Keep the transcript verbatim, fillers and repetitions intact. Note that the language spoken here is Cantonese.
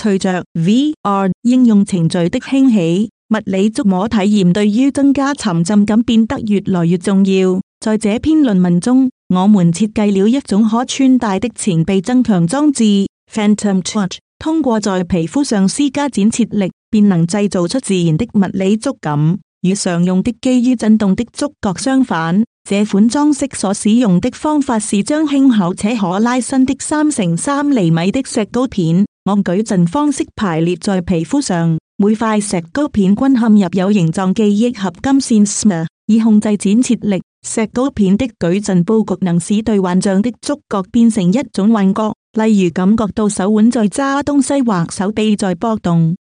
隨着 V R 應用程序的興起，物理觸摸體驗對於增加沉浸感變得越來越重要。在這篇論文中，我們設計了一種可穿戴的前臂增強裝置 Phantom Touch， 通過在皮膚上施加剪切力，便能製造出自然的物理觸感。與常用的基於震動的觸覺相反，這款裝飾所使用的方法是將輕巧且可拉伸的三乘三厘米的石膏片按矩陣方式排列在皮膚上，每塊石膏片均嵌入有形狀記憶合金線 S M R， 以控制剪切力。石膏片的矩陣佈局能使對幻象的觸覺變成一種幻覺，例如感覺到手腕在揸東西或手臂在波動。